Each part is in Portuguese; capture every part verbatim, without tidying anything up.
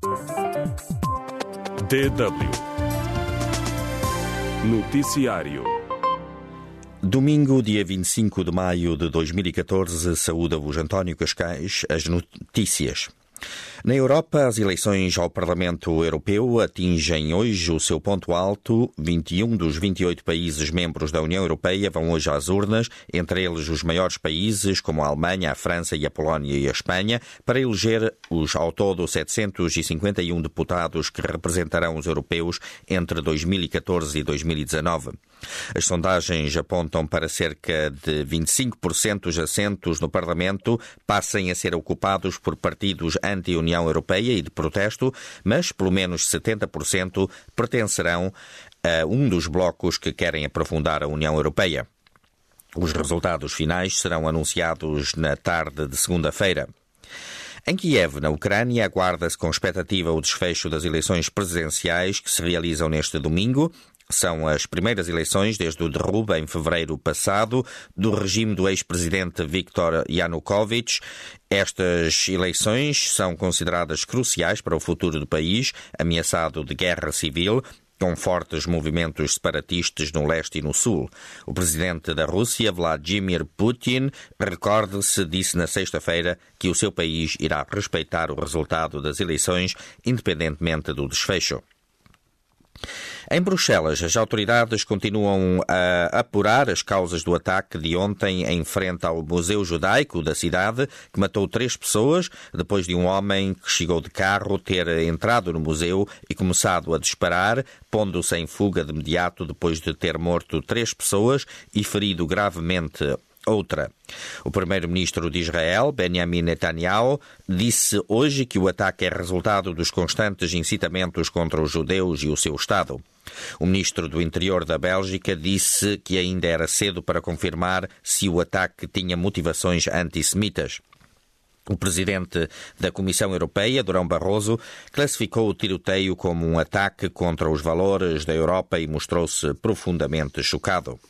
D W Noticiário. Domingo, dia vinte e cinco de maio de dois mil e catorze, saúda-vos António Cascais, as notícias. Na Europa, as eleições ao Parlamento Europeu atingem hoje o seu ponto alto. vinte e um dos vinte e oito países membros da União Europeia vão hoje às urnas, entre eles os maiores países como a Alemanha, a França e a Polónia e a Espanha, para eleger os ao todo setecentos e cinquenta e um deputados que representarão os europeus entre dois mil e catorze e dois mil e dezanove. As sondagens apontam para cerca de vinte e cinco por cento dos assentos no Parlamento passem a ser ocupados por partidos anti-União Europeia e de protesto, mas pelo menos setenta por cento pertencerão a um dos blocos que querem aprofundar a União Europeia. Os resultados finais serão anunciados na tarde de segunda-feira. Em Kiev, na Ucrânia, aguarda-se com expectativa o desfecho das eleições presidenciais que se realizam neste domingo. São as primeiras eleições desde o derrubo, em fevereiro passado, do regime do ex-presidente Viktor Yanukovych. Estas eleições são consideradas cruciais para o futuro do país, ameaçado de guerra civil, com fortes movimentos separatistas no leste e no sul. O presidente da Rússia, Vladimir Putin, recorde-se, disse na sexta-feira que o seu país irá respeitar o resultado das eleições, independentemente do desfecho. Em Bruxelas, as autoridades continuam a apurar as causas do ataque de ontem em frente ao Museu Judaico da cidade, que matou três pessoas, depois de um homem que chegou de carro ter entrado no museu e começado a disparar, pondo-se em fuga de imediato depois de ter morto três pessoas e ferido gravemente outra. O primeiro-ministro de Israel, Benjamin Netanyahu, disse hoje que o ataque é resultado dos constantes incitamentos contra os judeus e o seu Estado. O ministro do Interior da Bélgica disse que ainda era cedo para confirmar se o ataque tinha motivações antissemitas. O presidente da Comissão Europeia, Durão Barroso, classificou o tiroteio como um ataque contra os valores da Europa e mostrou-se profundamente chocado.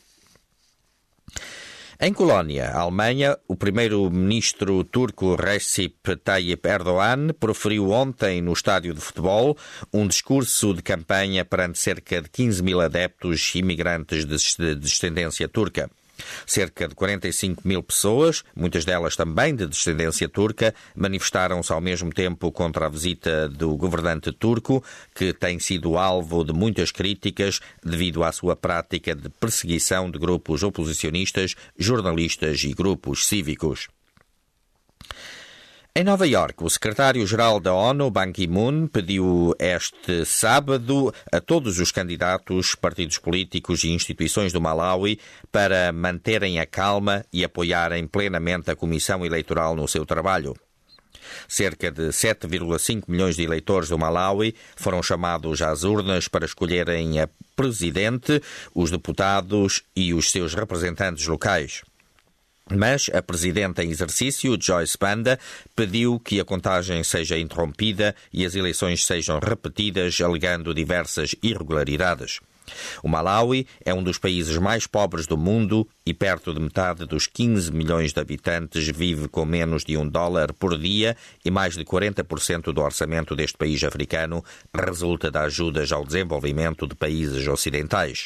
Em Colónia, Alemanha, o primeiro-ministro turco Recep Tayyip Erdogan proferiu ontem no estádio de futebol um discurso de campanha perante cerca de quinze mil adeptos imigrantes de descendência turca. Cerca de quarenta e cinco mil pessoas, muitas delas também de descendência turca, manifestaram-se ao mesmo tempo contra a visita do governante turco, que tem sido alvo de muitas críticas devido à sua prática de perseguição de grupos oposicionistas, jornalistas e grupos cívicos. Em Nova Iorque, o secretário-geral da ONU, Ban Ki-moon, pediu este sábado a todos os candidatos, partidos políticos e instituições do Malawi para manterem a calma e apoiarem plenamente a Comissão Eleitoral no seu trabalho. Cerca de sete vírgula cinco milhões de eleitores do Malawi foram chamados às urnas para escolherem a presidente, os deputados e os seus representantes locais. Mas a presidenta em exercício, Joyce Banda, pediu que a contagem seja interrompida e as eleições sejam repetidas, alegando diversas irregularidades. O Malawi é um dos países mais pobres do mundo e perto de metade dos quinze milhões de habitantes vive com menos de um dólar por dia e mais de quarenta por cento do orçamento deste país africano resulta de ajudas ao desenvolvimento de países ocidentais.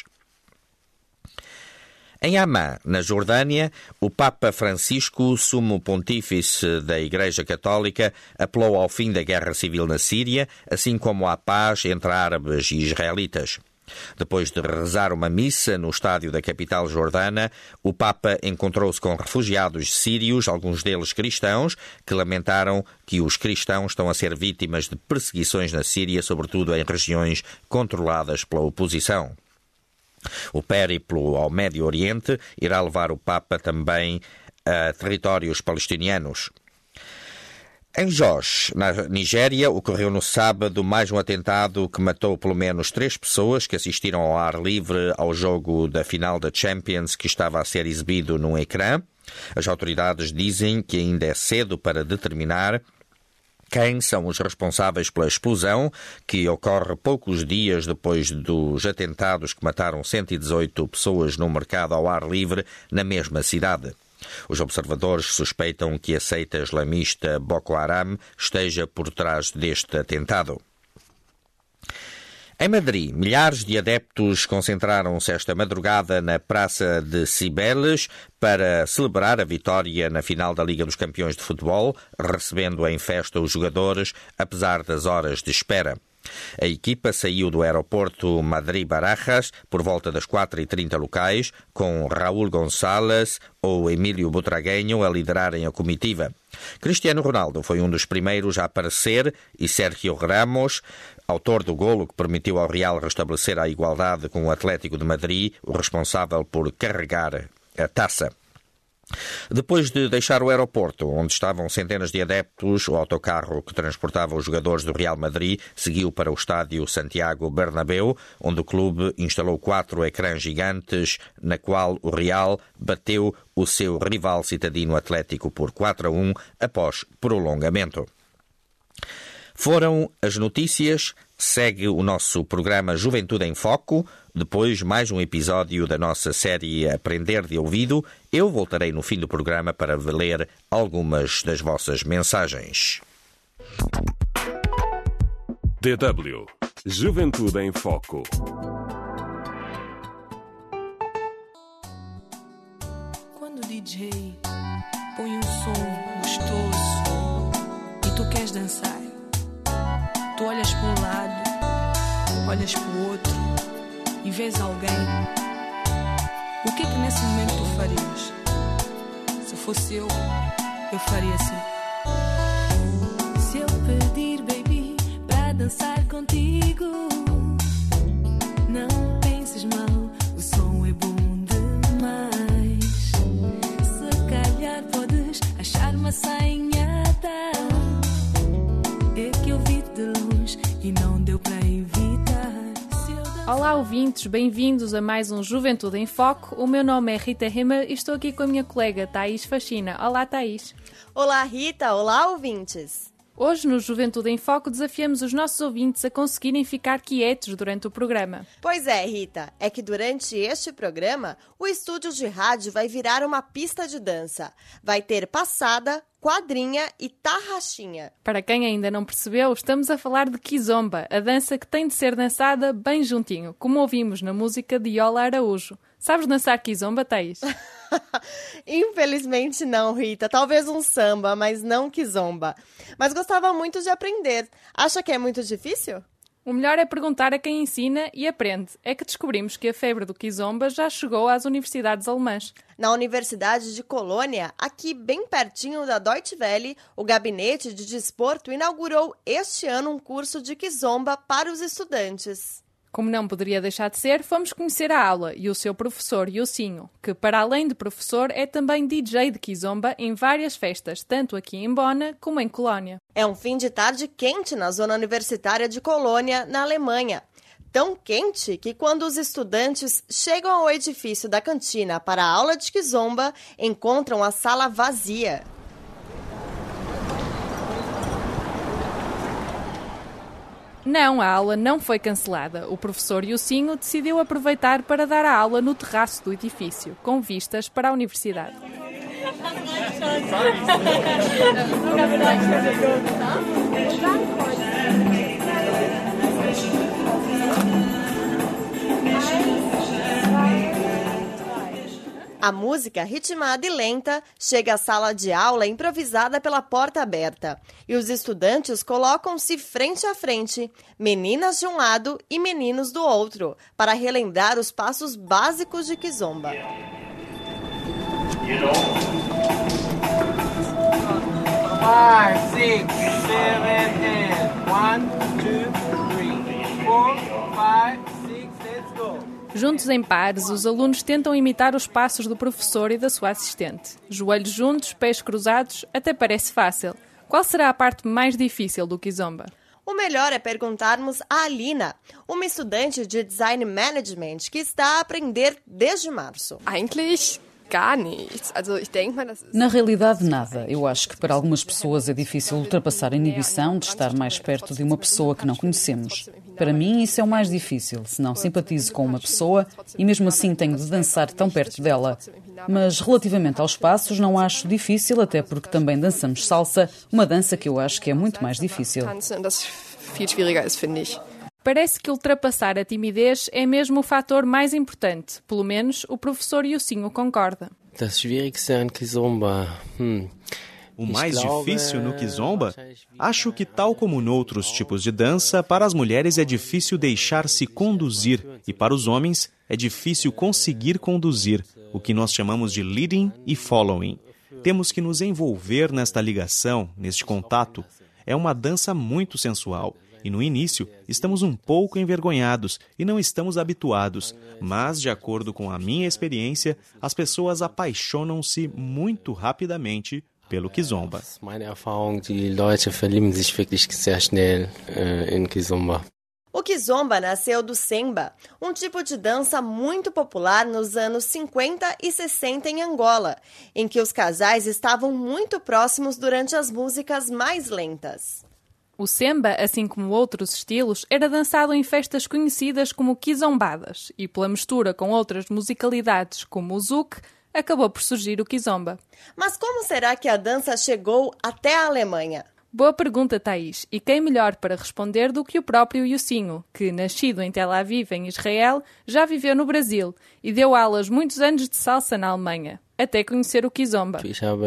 Em Amman, na Jordânia, o Papa Francisco, sumo pontífice da Igreja Católica, apelou ao fim da guerra civil na Síria, assim como à paz entre árabes e israelitas. Depois de rezar uma missa no estádio da capital jordana, o Papa encontrou-se com refugiados sírios, alguns deles cristãos, que lamentaram que os cristãos estão a ser vítimas de perseguições na Síria, sobretudo em regiões controladas pela oposição. O périplo ao Médio Oriente irá levar o Papa também a territórios palestinianos. Em Jos, na Nigéria, ocorreu no sábado mais um atentado que matou pelo menos três pessoas que assistiram ao ar livre ao jogo da final da Champions que estava a ser exibido num ecrã. As autoridades dizem que ainda é cedo para determinar quem são os responsáveis pela explosão, que ocorre poucos dias depois dos atentados que mataram cento e dezoito pessoas num mercado ao ar livre na mesma cidade. Os observadores suspeitam que a seita islamista Boko Haram esteja por trás deste atentado. Em Madrid, milhares de adeptos concentraram-se esta madrugada na Praça de Cibeles para celebrar a vitória na final da Liga dos Campeões de Futebol, recebendo em festa os jogadores, apesar das horas de espera. A equipa saiu do aeroporto Madrid-Barajas por volta das quatro e trinta locais, com Raúl Gonçalves ou Emílio Butragueño a liderarem a comitiva. Cristiano Ronaldo foi um dos primeiros a aparecer e Sérgio Ramos, autor do golo que permitiu ao Real restabelecer a igualdade com o Atlético de Madrid, o responsável por carregar a taça. Depois de deixar o aeroporto, onde estavam centenas de adeptos, o autocarro que transportava os jogadores do Real Madrid seguiu para o estádio Santiago Bernabéu, onde o clube instalou quatro ecrãs gigantes, na qual o Real bateu o seu rival citadino Atlético por quatro a um após prolongamento. Foram as notícias. Segue o nosso programa Juventude em Foco. Depois, mais um episódio da nossa série Aprender de Ouvido. Eu voltarei no fim do programa para ler algumas das vossas mensagens. D W Juventude em Foco. Quando o D J põe um som gostoso e tu queres dançar, tu olhas para um lado, olhas para o outro e vês alguém. O que é que nesse momento tu farias? Se fosse eu, eu faria assim. Se eu pedir, baby, para dançar contigo, não penses mal, o som é bom demais. Se calhar podes achar uma sainhada, é que eu vi de longe e não deu para evitar. Olá ouvintes, bem-vindos a mais um Juventude em Foco. O meu nome é Rita Rima e estou aqui com a minha colega Thaís Faxina. Olá Thaís. Olá Rita, olá ouvintes. Hoje no Juventude em Foco desafiamos os nossos ouvintes a conseguirem ficar quietos durante o programa. Pois é, Rita, é que durante este programa o estúdio de rádio vai virar uma pista de dança. Vai ter passada, quadrinha e tarraxinha. Para quem ainda não percebeu, estamos a falar de Kizomba, a dança que tem de ser dançada bem juntinho, como ouvimos na música de Yola Araújo. Sabes dançar Kizomba, Thaís? Infelizmente não, Rita. Talvez um samba, mas não Kizomba. Mas gostava muito de aprender. Acha que é muito difícil? O melhor é perguntar a quem ensina e aprende. É que descobrimos que a febre do Kizomba já chegou às universidades alemãs. Na Universidade de Colônia, aqui bem pertinho da Deutsche Welle, o Gabinete de Desporto inaugurou este ano um curso de Kizomba para os estudantes. Como não poderia deixar de ser, fomos conhecer a aula e o seu professor, Yosinho, que para além de professor é também D J de Kizomba em várias festas, tanto aqui em Bona como em Colónia. É um fim de tarde quente na zona universitária de Colônia, na Alemanha. Tão quente que quando os estudantes chegam ao edifício da cantina para a aula de Kizomba, encontram a sala vazia. Não, a aula não foi cancelada. O professor Yosinho decidiu aproveitar para dar a aula no terraço do edifício, com vistas para a universidade. A música, ritmada e lenta, chega à sala de aula improvisada pela porta aberta. E os estudantes colocam-se frente a frente, meninas de um lado e meninos do outro, para relembrar os passos básicos de Kizomba. Five, six, seven, eight. One, two, three, four, five, six, let's go. Juntos em pares, os alunos tentam imitar os passos do professor e da sua assistente. Joelhos juntos, pés cruzados, até parece fácil. Qual será a parte mais difícil do Kizomba? O melhor é perguntarmos a Alina, uma estudante de Design Management que está a aprender desde março. Eigentlich gar nichts. Also ich denke mal, das ist... Na realidade, nada. Eu acho que para algumas pessoas é difícil ultrapassar a inibição de estar mais perto de uma pessoa que não conhecemos. Para mim, isso é o mais difícil, se não simpatizo com uma pessoa e mesmo assim tenho de dançar tão perto dela. Mas, relativamente aos passos, não acho difícil, até porque também dançamos salsa, uma dança que eu acho que é muito mais difícil. Parece que ultrapassar a timidez é mesmo o fator mais importante. Pelo menos o professor Yosinho concorda. Das Schwierigste an Kizomba. Hum. O mais difícil no Kizomba? Acho que, tal como noutros tipos de dança, para as mulheres é difícil deixar-se conduzir e para os homens é difícil conseguir conduzir, o que nós chamamos de leading e following. Temos que nos envolver nesta ligação, neste contato. É uma dança muito sensual. E no início, estamos um pouco envergonhados e não estamos habituados, mas, de acordo com a minha experiência, as pessoas apaixonam-se muito rapidamente pelo Kizomba. Meine Erfahrung, die Leute verlieben sich wirklich sehr schnell in Kizomba. O Kizomba nasceu do Semba, um tipo de dança muito popular nos anos cinquenta e sessenta em Angola, em que os casais estavam muito próximos durante as músicas mais lentas. O semba, assim como outros estilos, era dançado em festas conhecidas como quizombadas e, pela mistura com outras musicalidades como o zouk, acabou por surgir o kizomba. Mas como será que a dança chegou até a Alemanha? Boa pergunta, Thaís. E quem melhor para responder do que o próprio Yosinho, que, nascido em Tel Aviv, em Israel, já viveu no Brasil e deu aulas muitos anos de salsa na Alemanha, até conhecer o Kizomba.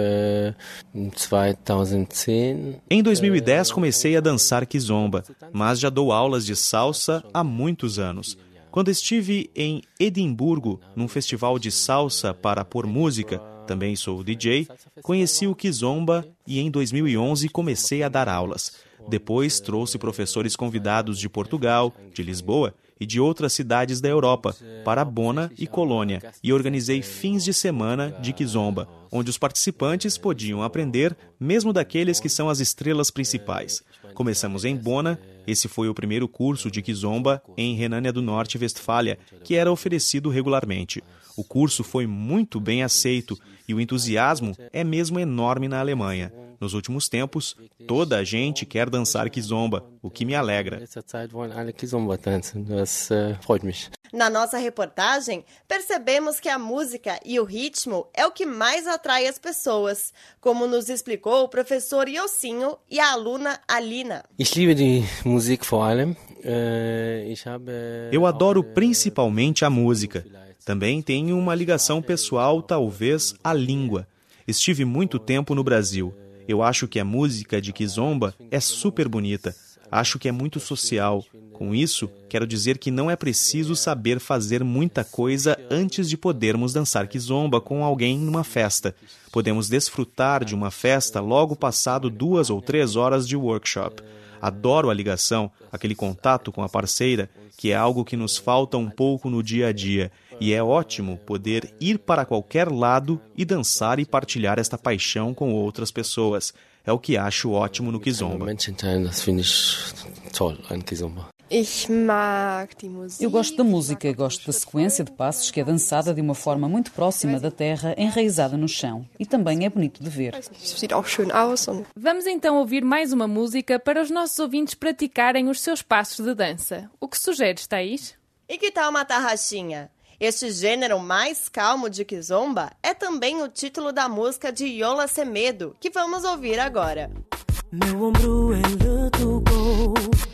Em dois mil e dez comecei a dançar Kizomba, mas já dou aulas de salsa há muitos anos. Quando estive em Edimburgo, num festival de salsa para pôr música, também sou D J, conheci o Kizomba e em dois mil e onze comecei a dar aulas. Depois trouxe professores convidados de Portugal, de Lisboa e de outras cidades da Europa, para Bona e Colônia, e organizei fins de semana de Kizomba, onde os participantes podiam aprender, mesmo daqueles que são as estrelas principais. Começamos em Bona, esse foi o primeiro curso de Kizomba em Renânia do Norte-Westfália, que era oferecido regularmente. O curso foi muito bem aceito e o entusiasmo é mesmo enorme na Alemanha. Nos últimos tempos, toda a gente quer dançar Kizomba, o que me alegra. Na nossa reportagem, percebemos que a música e o ritmo é o que mais atrai as pessoas, como nos explicou o professor Yosinho e a aluna Alina. Eu adoro principalmente a música. Também tenho uma ligação pessoal, talvez, à língua. Estive muito tempo no Brasil. Eu acho que a música de Kizomba é super bonita. Acho que é muito social. Com isso, quero dizer que não é preciso saber fazer muita coisa antes de podermos dançar Kizomba com alguém numa festa. Podemos desfrutar de uma festa logo passado duas ou três horas de workshop. Adoro a ligação, aquele contato com a parceira, que é algo que nos falta um pouco no dia a dia. E é ótimo poder ir para qualquer lado e dançar e partilhar esta paixão com outras pessoas. É o que acho ótimo no Kizomba. Eu gosto da música, gosto da sequência de passos que é dançada de uma forma muito próxima da terra, enraizada no chão. E também é bonito de ver. Vamos então ouvir mais uma música para os nossos ouvintes praticarem os seus passos de dança. O que sugeres, Thaís? E que tal uma tarraxinha? Este gênero mais calmo de Kizomba é também o título da música de Yola Semedo, que vamos ouvir agora. Meu ombro ele tocou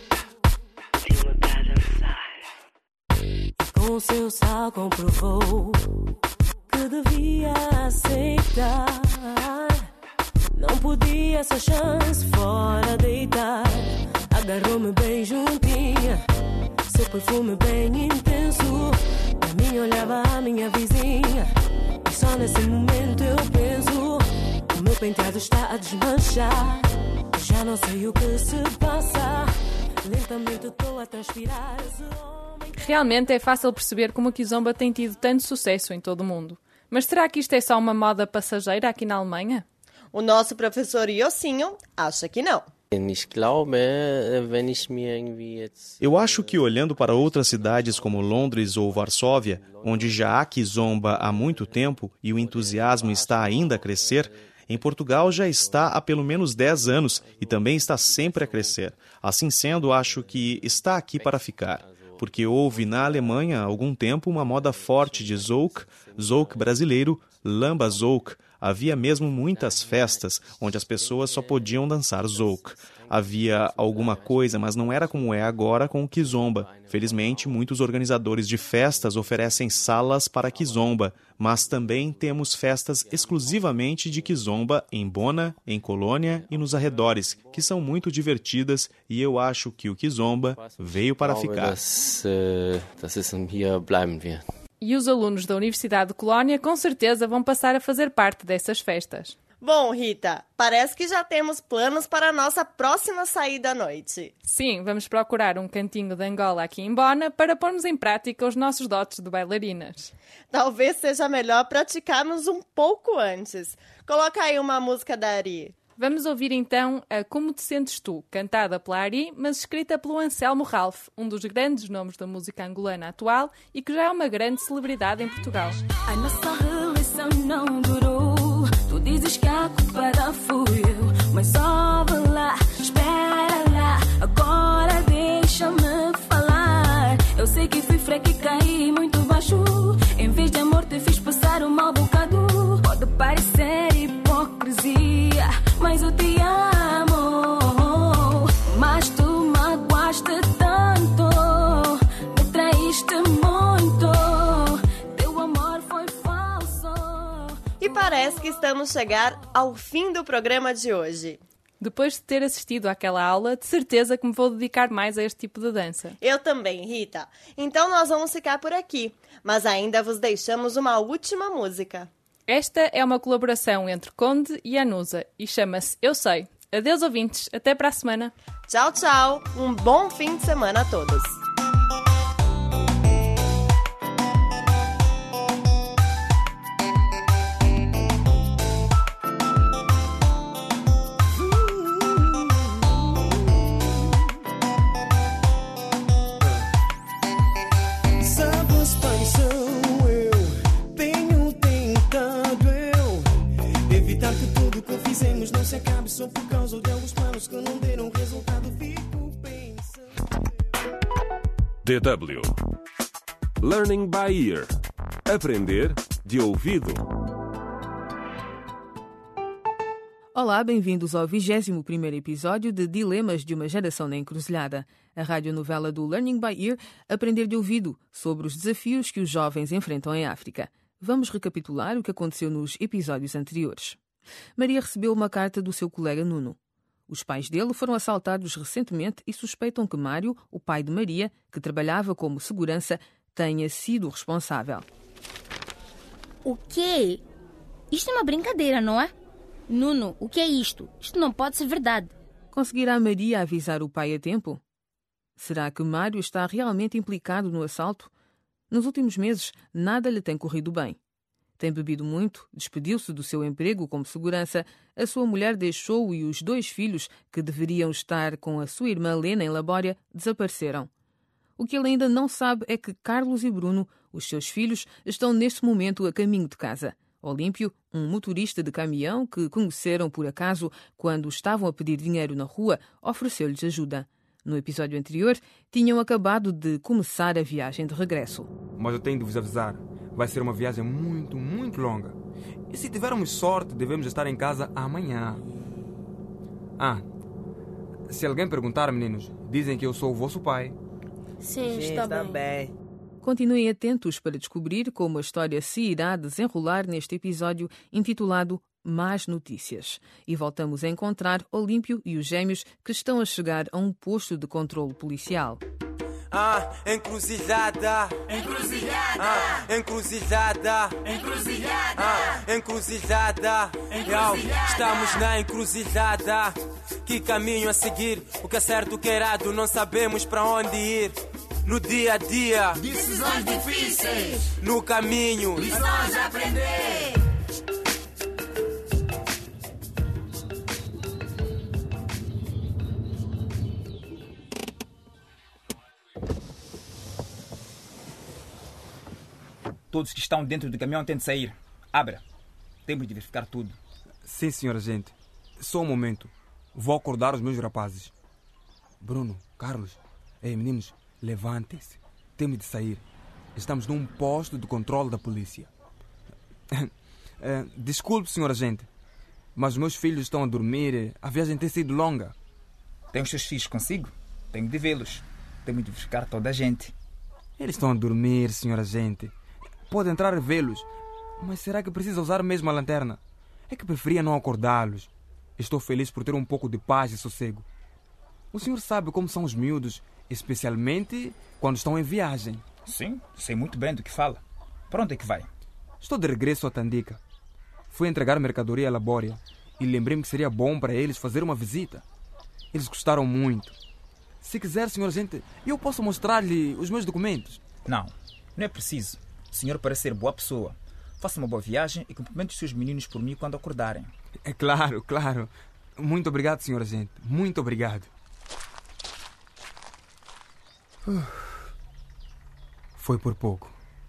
e com seu sal comprovou que devia aceitar. Não podia essa chance fora deitar. Agarrou-me bem juntinha, seu perfume bem intenso. A mim olhava a minha vizinha e só nesse momento eu penso: o meu penteado está a desmanchar. Já não sei o que se passa. Lentamente estou a transpirar. Realmente é fácil perceber como a Kizomba tem tido tanto sucesso em todo o mundo. Mas será que isto é só uma moda passageira aqui na Alemanha? O nosso professor Yosinho acha que não. Eu acho que, olhando para outras cidades como Londres ou Varsóvia, onde já há Kizomba há muito tempo e o entusiasmo está ainda a crescer, Em Portugal já está há pelo menos dez anos e também está sempre a crescer. Assim sendo, acho que está aqui para ficar. Porque houve na Alemanha há algum tempo uma moda forte de zouk, zouk brasileiro, lamba zouk. Havia mesmo muitas festas onde as pessoas só podiam dançar zouk. Havia alguma coisa, mas não era como é agora com o kizomba. Felizmente, muitos organizadores de festas oferecem salas para kizomba, mas também temos festas exclusivamente de kizomba em Bona, em Colônia e nos arredores, que são muito divertidas e eu acho que o kizomba veio para ficar. E os alunos da Universidade de Colónia com certeza vão passar a fazer parte dessas festas. Bom, Rita, parece que já temos planos para a nossa próxima saída à noite. Sim, vamos procurar um cantinho de Angola aqui em Bona para pormos em prática os nossos dotes de bailarinas. Talvez seja melhor praticarmos um pouco antes. Coloca aí uma música da Ari. Vamos ouvir então a Como Te Sentes Tu, cantada pela Ari, mas escrita pelo Anselmo Ralph, um dos grandes nomes da música angolana atual e que já é uma grande celebridade em Portugal. A nossa relação não durou. Tu dizes que a culpada fui eu, mas sobe lá, espera lá, agora deixa-me falar. Eu sei que fui fraca e caí muito baixo, em vez de amor te fiz passar um mau bocado. Pode parecer hipocrisia, mas eu te amo. Mas tu magoaste tanto, me traíste muito, teu amor foi falso. E parece que estamos a chegar ao fim do programa de hoje. Depois de ter assistido àquela aula, de certeza que me vou dedicar mais a este tipo de dança. Eu também, Rita. Então nós vamos ficar por aqui, mas ainda vos deixamos uma última música. Esta é uma colaboração entre Conde e Anusa e chama-se Eu Sei. Adeus, ouvintes. Até para a semana. Tchau, tchau. Um bom fim de semana a todos. Não se acabe só por causa de alguns planos que não deram resultado. Fico pensando. D W Learning by Ear. Aprender de ouvido. Olá, bem-vindos ao vigésimo primeiro episódio de Dilemas de uma Geração na Encruzilhada, a radionovela do Learning by Ear, Aprender de Ouvido, sobre os desafios que os jovens enfrentam em África. Vamos recapitular o que aconteceu nos episódios anteriores. Maria recebeu uma carta do seu colega Nuno. Os pais dele foram assaltados recentemente e suspeitam que Mário, o pai de Maria, que trabalhava como segurança, tenha sido o responsável. O quê? Isto é uma brincadeira, não é? Nuno, o que é isto? Isto não pode ser verdade. Conseguirá Maria avisar o pai a tempo? Será que Mário está realmente implicado no assalto? Nos últimos meses, nada lhe tem corrido bem. Tem bebido muito, despediu-se do seu emprego como segurança, a sua mulher deixou-o e os dois filhos, que deveriam estar com a sua irmã Lena em Labória, desapareceram. O que ele ainda não sabe é que Carlos e Bruno, os seus filhos, estão neste momento a caminho de casa. Olímpio, um motorista de caminhão que conheceram por acaso quando estavam a pedir dinheiro na rua, ofereceu-lhes ajuda. No episódio anterior, tinham acabado de começar a viagem de regresso. Mas eu tenho de vos avisar, vai ser uma viagem muito, muito longa. E se tivermos sorte, devemos estar em casa amanhã. Ah, se alguém perguntar, meninos, dizem que eu sou o vosso pai. Sim, Sim está, está bem. bem. Continuem atentos para descobrir como a história se irá desenrolar neste episódio intitulado Más Notícias. E voltamos a encontrar Olímpio e os gêmeos que estão a chegar a um posto de controle policial. Ah, encruzilhada. Encruzilhada. Ah, encruzilhada. Encruzilhada. Ah, encruzilhada. Encruzilhada. Estamos na encruzilhada. Que caminho a seguir? O que é certo, o que é errado? Não sabemos para onde ir. No dia a dia, decisões difíceis. No caminho, lições a aprender. Todos que estão dentro do caminhão têm de sair. Abra. Temos de verificar tudo. Sim, senhor agente. Só um momento. Vou acordar os meus rapazes. Bruno, Carlos, ei meninos, levantem-se. Temos de sair. Estamos num posto de controle da polícia. Desculpe, senhor agente, mas os meus filhos estão a dormir. A viagem tem sido longa. Tem os seus filhos consigo? Tenho de vê-los. Tenho de buscar toda a gente. Eles estão a dormir, senhor agente. Pode entrar e vê-los. Mas será que precisa usar mesmo a lanterna? É que preferia não acordá-los. Estou feliz por ter um pouco de paz e sossego. O senhor sabe como são os miúdos, especialmente quando estão em viagem. Sim, sei muito bem do que fala. Para onde é que vai? Estou de regresso a Tandica. Fui entregar mercadoria a Labória e lembrei-me que seria bom para eles fazer uma visita. Eles gostaram muito. Se quiser, senhor agente, eu posso mostrar-lhe os meus documentos. Não, não é preciso. O senhor parece ser boa pessoa. Faça uma boa viagem e cumprimente os seus meninos por mim quando acordarem. É claro, claro. Muito obrigado, senhor agente. Muito obrigado. Foi por pouco.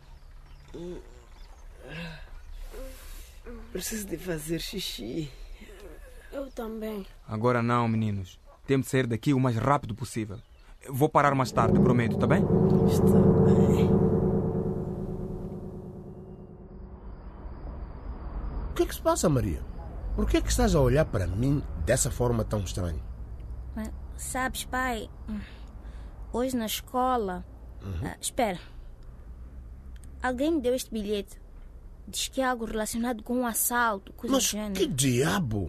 Preciso de fazer xixi. Eu também. Agora não, meninos. Temos de sair daqui o mais rápido possível. Vou parar mais tarde, prometo, tá bem? Está bem. O que é que se passa, Maria? Por que é que estás a olhar para mim dessa forma tão estranha? Mas, sabes, pai, hoje na escola... Uhum. Ah, espera. Alguém me deu este bilhete. Diz que é algo relacionado com um assalto, coisa Mas do gênero. que diabo?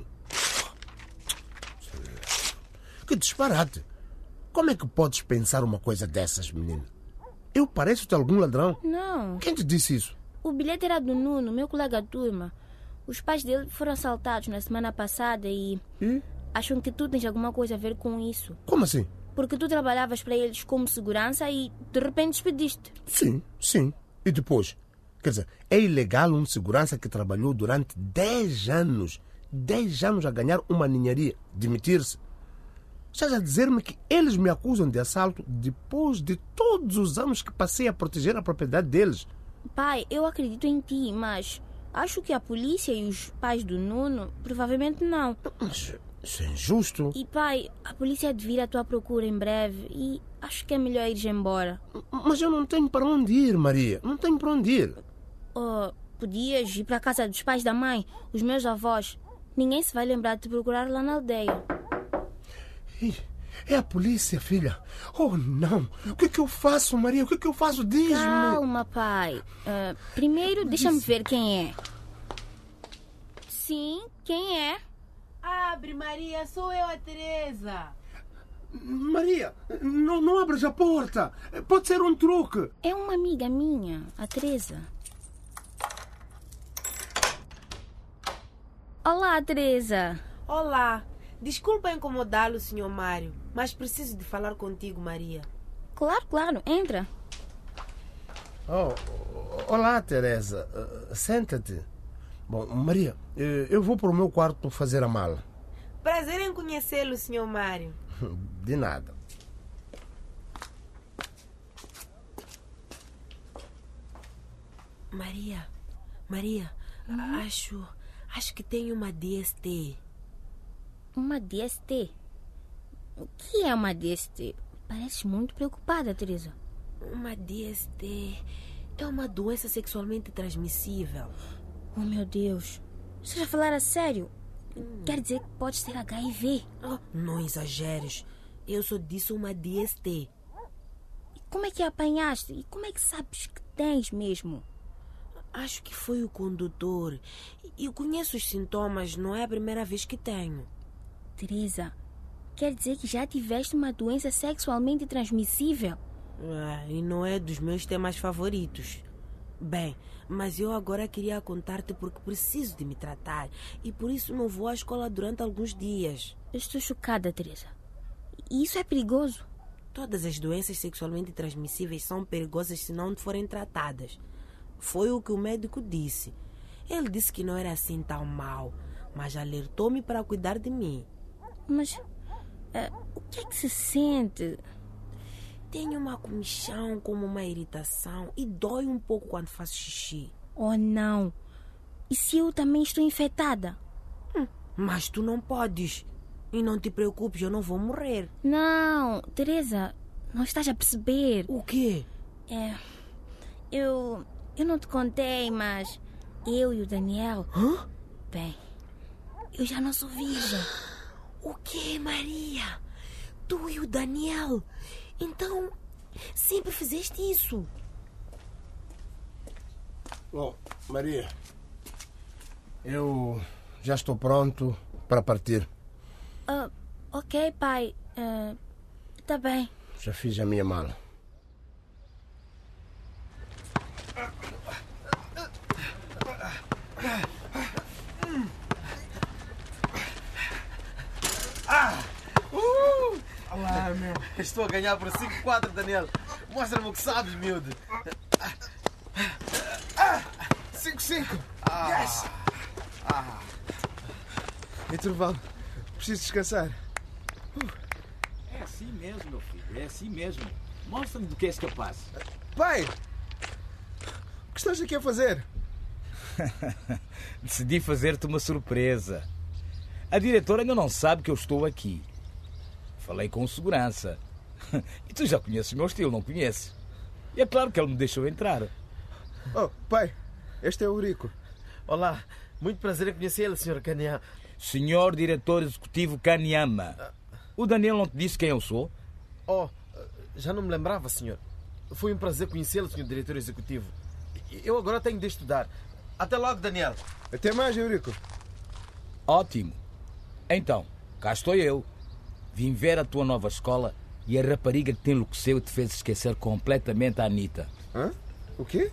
Que disparate. Como é que podes pensar uma coisa dessas, menina? Eu pareço-te algum ladrão? Não. Quem te disse isso? O bilhete era do Nuno, meu colega de turma. Os pais dele foram assaltados na semana passada e... E? Acham que tu tens alguma coisa a ver com isso. Como assim? Porque tu trabalhavas para eles como segurança e de repente despediste. Sim, sim. E depois? Quer dizer, é ilegal um segurança que trabalhou durante dez anos, dez anos a ganhar uma ninharia, demitir-se. Estás a dizer-me que eles me acusam de assalto depois de todos os anos que passei a proteger a propriedade deles? Pai, eu acredito em ti, mas acho que a polícia e os pais do Nuno provavelmente não. Mas isso é injusto. E pai, a polícia deve vir à tua procura em breve e acho que é melhor ir embora. Mas eu não tenho para onde ir, Maria. Não tenho para onde ir. Oh, podias ir para a casa dos pais da mãe, os meus avós. Ninguém se vai lembrar de te procurar lá na aldeia. É a polícia, filha. Oh, não. O que é que eu faço, Maria? O que é que eu faço? Diz-me. Calma, pai. Uh, primeiro, deixa-me ver quem é. Sim, quem é? Abre, Maria. Sou eu, a Teresa. Maria, não, não abras a porta. Pode ser um truque. É uma amiga minha, a Teresa. Olá, Teresa. Olá. Desculpa incomodá-lo, senhor Mário, mas preciso de falar contigo, Maria. Claro, claro. Entra. Oh, olá, Teresa. Uh, senta-te. Bom, Maria, eu vou para o meu quarto fazer a mala. Prazer em conhecê-lo, senhor Mário. De nada. Maria, Maria, hum? acho, acho que tenho uma D S T. Uma D S T? O que é uma D S T? Pareces muito preocupada, Teresa. Uma D S T é uma doença sexualmente transmissível. Oh, meu Deus. Estás a falar a sério? Hum. Quer dizer que podes ter H I V? Oh, não exageres. Eu só disse uma D S T. E como é que a apanhaste? E como é que sabes que tens mesmo? Acho que foi o condutor. Eu conheço os sintomas, não é a primeira vez que tenho. Teresa, quer dizer que já tiveste uma doença sexualmente transmissível? Ah, e não é dos meus temas favoritos. Bem, mas eu agora queria contar-te porque preciso de me tratar e por isso não vou à escola durante alguns dias. Eu estou chocada, Teresa. Isso é perigoso? Todas as doenças sexualmente transmissíveis são perigosas se não forem tratadas. Foi o que o médico disse. Ele disse que não era assim tão mal, mas alertou-me para cuidar de mim. Mas uh, o que é que se sente? Tenho uma comichão, como uma irritação e dói um pouco quando faço xixi. Oh, não! E se eu também estou infectada? Hum, Mas tu não podes. E não te preocupes, eu não vou morrer. Não, Teresa, não estás a perceber. O quê? É, eu, eu não te contei, mas eu e o Daniel... Hã? Bem, eu já não sou virgem. O quê, Maria? Tu e o Daniel? Então, sempre fizeste isso? Bom, Maria, eu já estou pronto para partir. Uh, ok, pai. Uh, tá bem. Já fiz a minha mala. Ah! Uh! Olá, meu. Estou a ganhar por cinco a quatro, Daniel. Mostra-me o que sabes, miúdo. cinco a cinco. Ah. Yes! Ah. Intervalo. Preciso descansar. Uh. É assim mesmo, meu filho. É assim mesmo. Mostra-me do que és capaz. Pai! O que estás aqui a fazer? Decidi fazer-te uma surpresa. A diretora ainda não sabe que eu estou aqui. Falei com o segurança. E tu já conheces o meu estilo, não conheces? E é claro que ele me deixou entrar. Oh, pai, este é o Eurico. Olá, muito prazer em conhecê-lo, senhor Kanyama. Senhor Diretor Executivo Kanyama. O Daniel não te disse quem eu sou? Oh, já não me lembrava, senhor. Foi um prazer conhecê-lo, senhor Diretor Executivo. Eu agora tenho de estudar. Até logo, Daniel. Até mais, Eurico. Ótimo. Então, cá estou eu. Vim ver a tua nova escola e a rapariga que te enlouqueceu e te fez esquecer completamente a Anitta. Hã? O quê?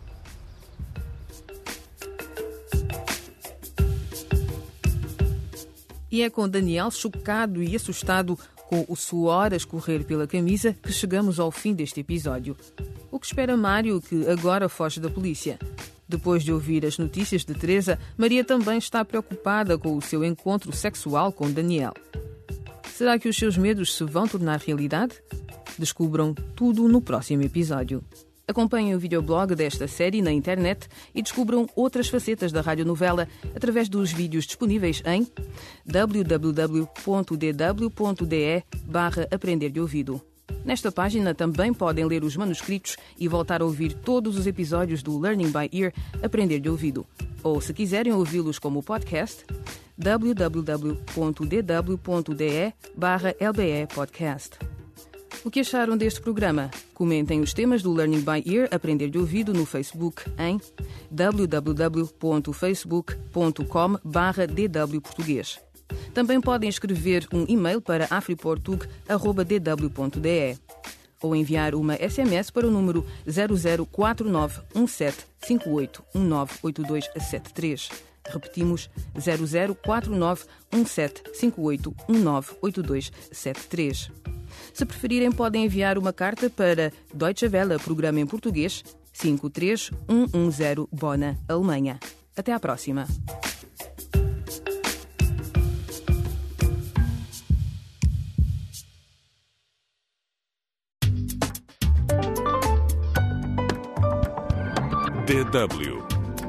E é com Daniel chocado e assustado, com o suor a escorrer pela camisa, que chegamos ao fim deste episódio. O que espera Mário, que agora foge da polícia? Depois de ouvir as notícias de Teresa, Maria também está preocupada com o seu encontro sexual com Daniel. Será que os seus medos se vão tornar realidade? Descubram tudo no próximo episódio. Acompanhem o videoblog desta série na internet e descubram outras facetas da radionovela através dos vídeos disponíveis em w w w ponto d w ponto d e barra aprender de ouvido. Nesta página também podem ler os manuscritos e voltar a ouvir todos os episódios do Learning by Ear Aprender de Ouvido. Ou, se quiserem ouvi-los como podcast, w w w ponto d w ponto d e barra l b e podcast. O que acharam deste programa? Comentem os temas do Learning by Ear Aprender de Ouvido no Facebook em w w w ponto facebook ponto com barra d w português. Também podem escrever um e-mail para afriportug arroba d w ponto d e ou enviar uma S M S para o número zero zero quatro nove um sete cinco oito um nove oito dois sete três. Repetimos, zero zero quatro nove um sete cinco oito um nove oito dois sete três. Se preferirem, podem enviar uma carta para Deutsche Welle, programa em português, cinco três um um zero Bona, Alemanha. Até à próxima. D W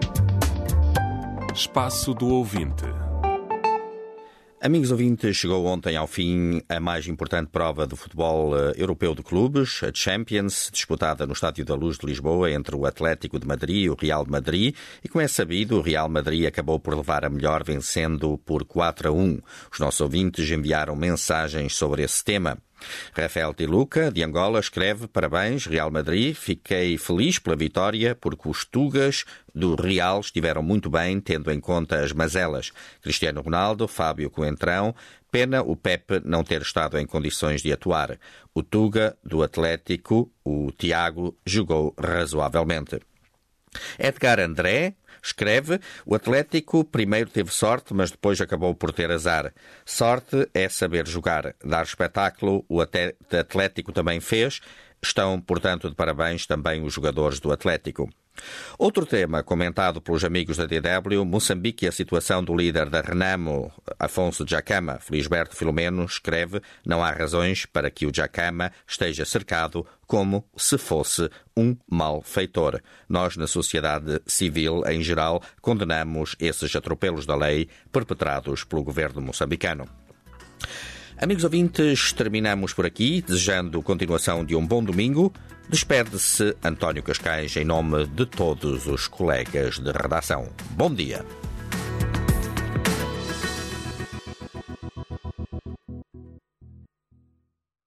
Espaço do Ouvinte. Amigos ouvintes, chegou ontem ao fim a mais importante prova do futebol europeu de clubes, a Champions, disputada no Estádio da Luz de Lisboa entre o Atlético de Madrid e o Real Madrid. E como é sabido, o Real Madrid acabou por levar a melhor, vencendo por quatro a um. Os nossos ouvintes enviaram mensagens sobre esse tema. Rafael Tiluca, de Angola, escreve: parabéns, Real Madrid. Fiquei feliz pela vitória porque os Tugas do Real estiveram muito bem, tendo em conta as mazelas. Cristiano Ronaldo, Fábio Coentrão. Pena o Pepe não ter estado em condições de atuar. O Tuga do Atlético, o Tiago, jogou razoavelmente. Edgar André escreve: o Atlético primeiro teve sorte, mas depois acabou por ter azar. Sorte é saber jogar, dar espetáculo, o Atlético também fez. Estão, portanto, de parabéns também os jogadores do Atlético. Outro tema comentado pelos amigos da D W, Moçambique e a situação do líder da Renamo, Afonso Dhlakama. Felisberto Filomeno escreve: não há razões para que o Dhlakama esteja cercado como se fosse um malfeitor. Nós, na sociedade civil em geral, condenamos esses atropelos da lei perpetrados pelo governo moçambicano. Amigos ouvintes, terminamos por aqui, desejando continuação de um bom domingo. Despede-se António Cascais em nome de todos os colegas de redação. Bom dia.